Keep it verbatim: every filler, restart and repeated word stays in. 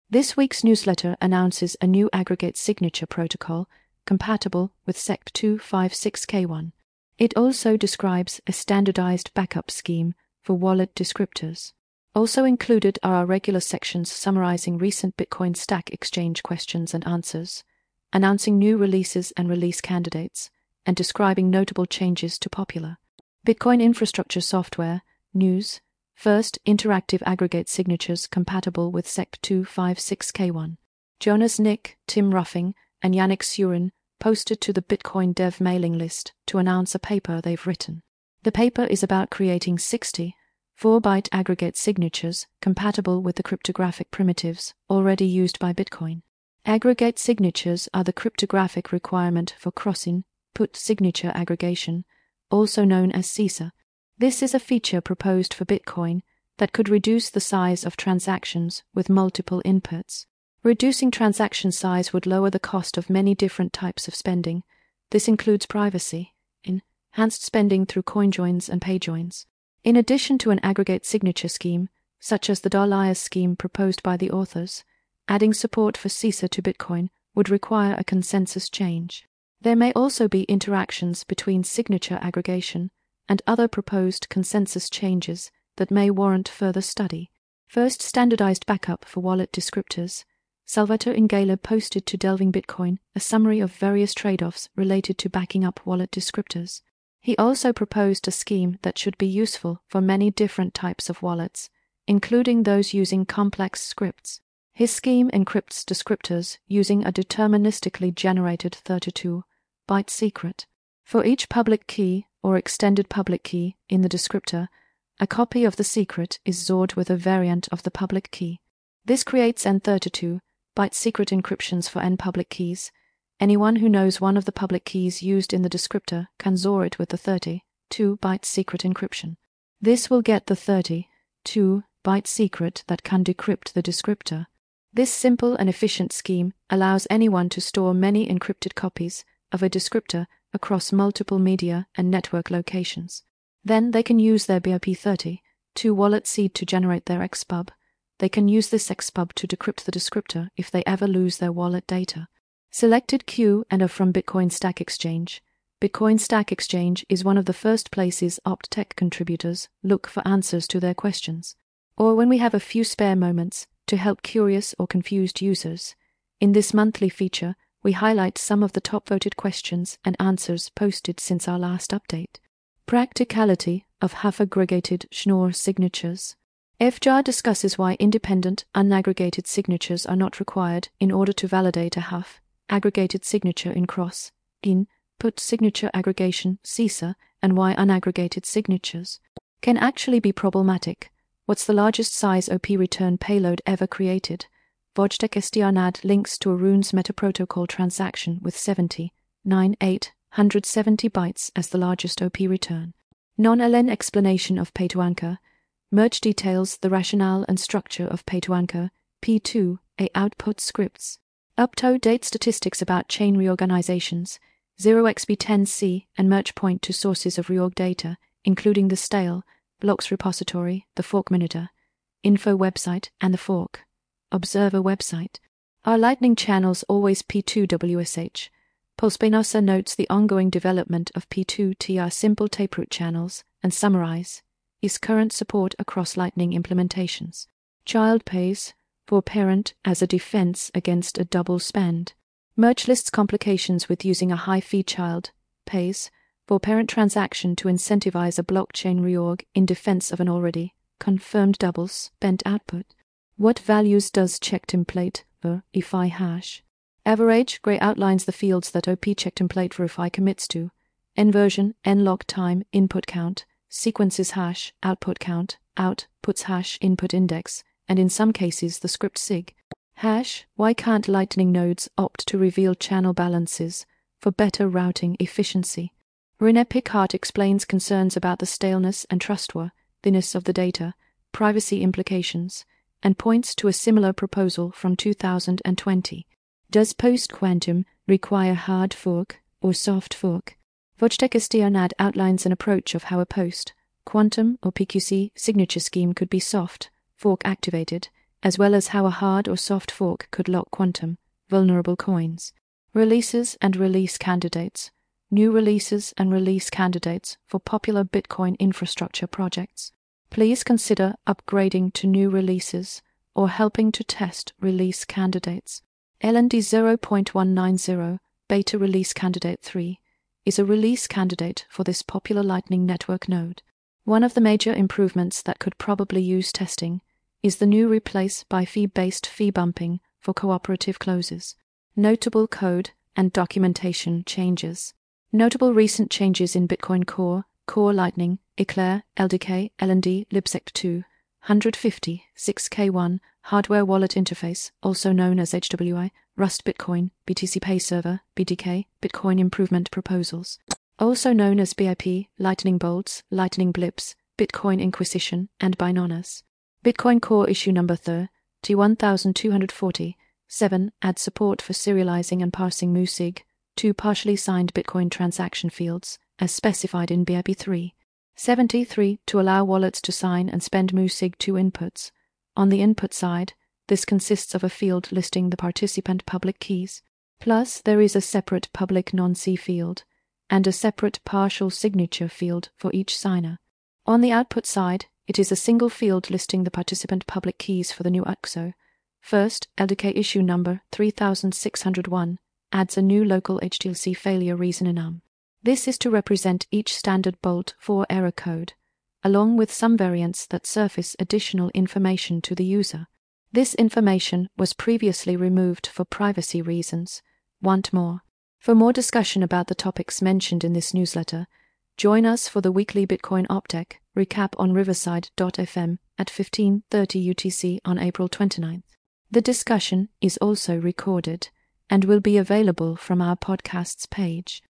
This week's newsletter announces a new aggregate signature protocol compatible with S E C two fifty-six K one. It also describes a standardized backup scheme for wallet descriptors. Also included are our regular sections summarizing recent Bitcoin Stack Exchange questions and answers, announcing new releases and release candidates, and describing notable changes to popular Bitcoin infrastructure software, news, first interactive aggregate signatures compatible with S E C two fifty-six K one. Jonas Nick, Tim Ruffing, and Yannick Surin posted to the Bitcoin Dev mailing list to announce a paper they've written. The paper is about creating sixty four-byte aggregate signatures compatible with the cryptographic primitives already used by Bitcoin. Aggregate signatures are the cryptographic requirement for cross-input signature aggregation, also known as C I S A. This is a feature proposed for Bitcoin that could reduce the size of transactions with multiple inputs. Reducing transaction size would lower the cost of many different types of spending. This includes privacy, enhanced spending through CoinJoins and PayJoins. In addition to an aggregate signature scheme, such as the Dahlias scheme proposed by the authors, adding support for C I S A to Bitcoin would require a consensus change. There may also be interactions between signature aggregation and other proposed consensus changes that may warrant further study. First, standardized backup for wallet descriptors. Salvatore Ingela posted to Delving Bitcoin a summary of various trade-offs related to backing up wallet descriptors. He also proposed a scheme that should be useful for many different types of wallets, including those using complex scripts. His scheme encrypts descriptors using a deterministically generated thirty-two byte secret. For each public key or extended public key in the descriptor, a copy of the secret is stored with a variant of the public key. This creates N thirty-two byte secret encryptions for N public keys. Anyone who knows one of the public keys used in the descriptor can store it with the thirty-two byte secret encryption. This will get the thirty-two byte secret that can decrypt the descriptor. This simple and efficient scheme allows anyone to store many encrypted copies of a descriptor across multiple media and network locations. Then they can use their B R P thirty-two wallet seed to generate their X P U B. They can use this X P U B to decrypt the descriptor if they ever lose their wallet data. Selected Q and are from Bitcoin Stack Exchange. Bitcoin Stack Exchange is one of the first places OptTech contributors look for answers to their questions, or when we have a few spare moments to help curious or confused users. In this monthly feature, we highlight some of the top-voted questions and answers posted since our last update. Practicality of half-aggregated Schnorr signatures. F J A R discusses why independent, unaggregated signatures are not required in order to validate a half-aggregated signature in cross-input signature aggregation C I S A, and why unaggregated signatures can actually be problematic. What's the largest size O P return payload ever created? Wojtek Estiarnad links to Arun's metaprotocol transaction with seventy-nine thousand eight hundred seventy bytes as the largest O P return. Non-Alen explanation of Pay to Anchor. Merge details the rationale and structure of Pay to Anchor, P two A output scripts. Up-to-date statistics about chain reorganizations, zero X B ten C, and merge point to sources of reorg data, including the stale blocks repository, the fork monitor, info website, and the fork observer website. Are Lightning channels always P two W S H? Paul Spinoza notes the ongoing development of P two T R simple taproot channels and summarize is current support across Lightning implementations. Child pays for parent as a defense against a double spend. Merge lists complications with using a high-fee child pays for parent transaction to incentivize a blockchain reorg in defense of an already confirmed double spend output. What values does check template verify hash? Average Gray outlines the fields that O P check template verify commits to. Nversion, nlog time, input count, sequences hash, output count, out, puts hash, input index, and in some cases the script sig. Hash, why can't Lightning nodes opt to reveal channel balances for better routing efficiency? René Pickhardt explains concerns about the staleness and trustworthiness of the data, privacy implications, and points to a similar proposal from two thousand twenty. Does post-quantum require hard fork or soft fork? Wojtek Estiarnad outlines an approach of how a post-quantum or P Q C signature scheme could be soft fork activated as well as how a hard or soft fork could lock quantum vulnerable coins. Releases and release candidates. New releases and release candidates for popular Bitcoin infrastructure projects. Please consider upgrading to new releases or helping to test release candidates. L N D zero point one nine zero Beta Release Candidate three is a release candidate for this popular Lightning Network node. One of the major improvements that could probably use testing is the new replace by fee-based fee bumping for cooperative closes. Notable code and documentation changes. Notable recent changes in Bitcoin Core, Core Lightning, Eclair, L D K, L N D, libsect two, one fifty, six K one, Hardware Wallet Interface, also known as H W I, Rust Bitcoin, B T C Pay Server, B D K, Bitcoin Improvement Proposals, also known as B I P, Lightning Bolts, Lightning Blips, Bitcoin Inquisition, and Binonas. Bitcoin Core Issue Number thirty one thousand two hundred forty, seven adds support for serializing and parsing MuSig, two partially signed Bitcoin transaction fields, as specified in B I P three. seventy-three to allow wallets to sign and spend MuSig two inputs. On the input side, this consists of a field listing the participant public keys. Plus, there is a separate public non-C field and a separate partial signature field for each signer. On the output side, it is a single field listing the participant public keys for the new U X O. First, L D K issue number three thousand six hundred one adds a new local H T L C failure reason enum. This is to represent each standard Bolt four error code, along with some variants that surface additional information to the user. This information was previously removed for privacy reasons. Want more? For more discussion about the topics mentioned in this newsletter, join us for the weekly Bitcoin Optech recap on riverside dot f m at fifteen thirty U T C on April twenty-ninth. The discussion is also recorded and will be available from our podcasts page.